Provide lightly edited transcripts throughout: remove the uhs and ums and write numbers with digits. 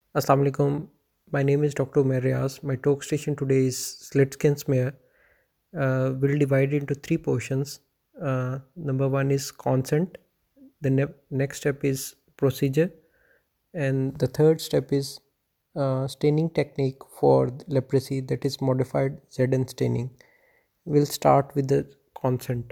Assalamu alaikum. My name is Dr. Umair Riaz. My talk station today is slit skin smear. We'll divide it into three portions. Number one is consent. The next step is procedure, and the third step is staining technique for leprosy, that is modified ZN staining. We'll start with the consent.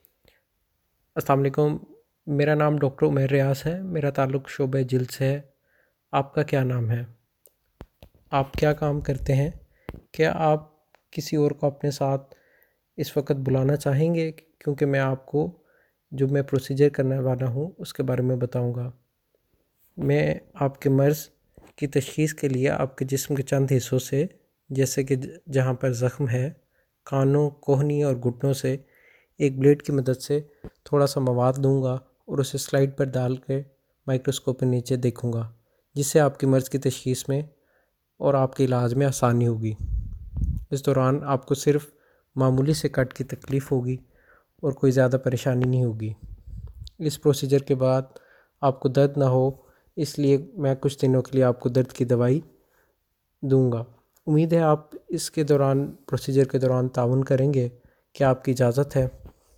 अस्सलाम वालेकुम. मेरा नाम doctor Umair रियाज है. मेरा ताल्लुक़ शोबे जिल्द से है. आपका क्या नाम है? आप क्या काम करते हैं? क्या आप किसी और को अपने साथ इस वक्त बुलाना चाहेंगे, क्योंकि मैं आपको जो मैं प्रोसीजर करने वाला हूँ उसके बारे में बताऊँगा. मैं आपके मर्ज़ की तशख़ीस के लिए आपके जिस्म के चंद हिस्सों से, जैसे कि जहाँ पर ज़ख्म है, कानों, कोहनी और घुटनों से एक ब्लेड की मदद से थोड़ा सा मवाद लूँगा और उसे स्लाइड पर डाल के माइक्रोस्कोप के नीचे देखूँगा, जिससे आपकी मर्ज़ की तशख़ीस में और आपके इलाज में आसानी होगी. इस दौरान आपको सिर्फ़ मामूली से कट की तकलीफ़ होगी और कोई ज़्यादा परेशानी नहीं होगी. इस प्रोसीजर के बाद आपको दर्द ना हो, इसलिए मैं कुछ दिनों के लिए आपको दर्द की दवाई दूंगा. उम्मीद है आप इसके दौरान, प्रोसीजर के दौरान ताउन करेंगे. क्या आपकी इजाज़त है?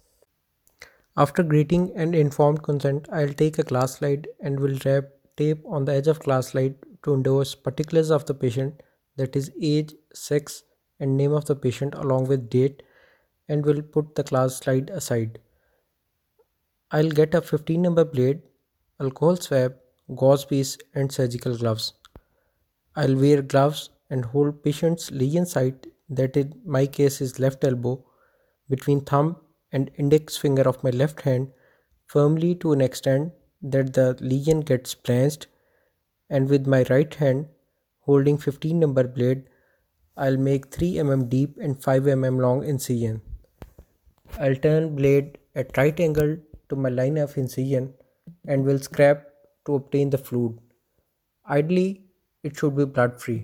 After greeting and informed consent, I'll take a glass slide and will wrap tape on the edge of glass slide to endorse particulars of the patient, that is age, sex, and name of the patient along with date, and will put the glass slide aside. I'll get a 15 number blade, alcohol swab, gauze piece, and surgical gloves. I'll wear gloves and hold patient's lesion site, that in my case is left elbow, between thumb and index finger of my left hand firmly to an extent that the lesion gets blanched, and with my right hand holding 15 number blade, I'll make 3 mm deep and 5 mm long incision. I'll turn blade at right angle to my line of incision and will scrape to obtain the fluid. Ideally, it should be blood free.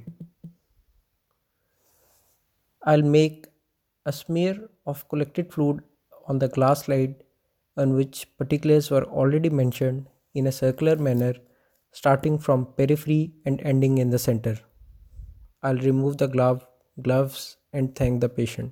I'll make a smear of collected fluid on the glass slide on which particulars were already mentioned in a circular manner, starting from periphery and ending in the center. I'll remove the gloves and thank the patient.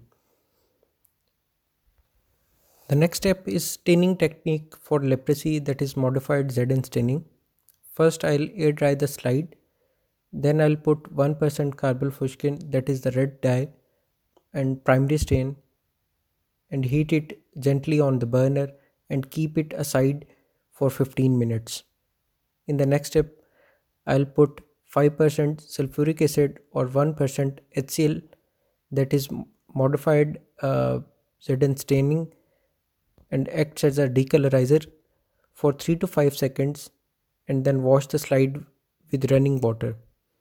The next step is staining technique for leprosy, that is modified ZN staining. First I'll air dry the slide, then I'll put 1% carbolfuchsin, that is the red dye, and primary stain, and heat it gently on the burner and keep it aside for 15 minutes. In the next step, I'll put 5% sulfuric acid or 1% HCl, that is modified ZN staining, and acts as a decolorizer for 3 to 5 seconds, and then wash the slide with running water.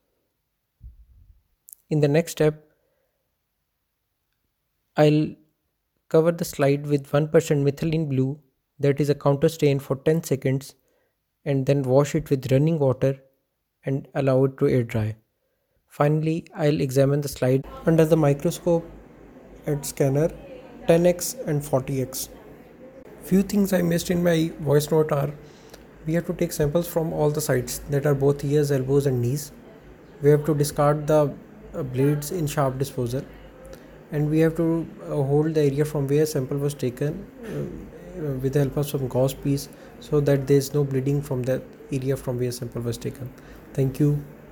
In the next step, I'll cover the slide with 1% methylene blue, that is a counter stain, for 10 seconds, and then wash it with running water and allow it to air dry. Finally, I'll examine the slide under the microscope and scanner 10x and 40x. Few things I missed in my voice note are: we have to take samples from all the sides, that are both ears, elbows, and knees. We have to discard the blades in sharp disposal, and we have to hold the area from where sample was taken with the help of some gauze piece, so that there is no bleeding from the area from where sample was taken. Thank you.